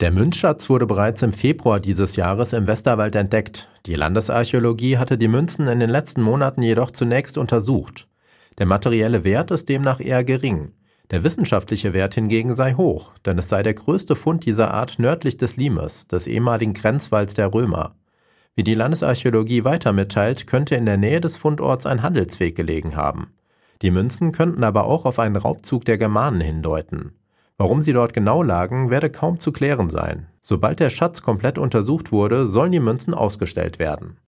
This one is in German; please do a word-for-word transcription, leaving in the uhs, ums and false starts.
Der Münzschatz wurde bereits im Februar dieses Jahres im Westerwald entdeckt. Die Landesarchäologie hatte die Münzen in den letzten Monaten jedoch zunächst untersucht. Der materielle Wert ist demnach eher gering. Der wissenschaftliche Wert hingegen sei hoch, denn es sei der größte Fund dieser Art nördlich des Limes, des ehemaligen Grenzwalls der Römer. Wie die Landesarchäologie weiter mitteilt, könnte in der Nähe des Fundorts ein Handelsweg gelegen haben. Die Münzen könnten aber auch auf einen Raubzug der Germanen hindeuten. Warum sie dort genau lagen, werde kaum zu klären sein. Sobald der Schatz komplett untersucht wurde, sollen die Münzen ausgestellt werden.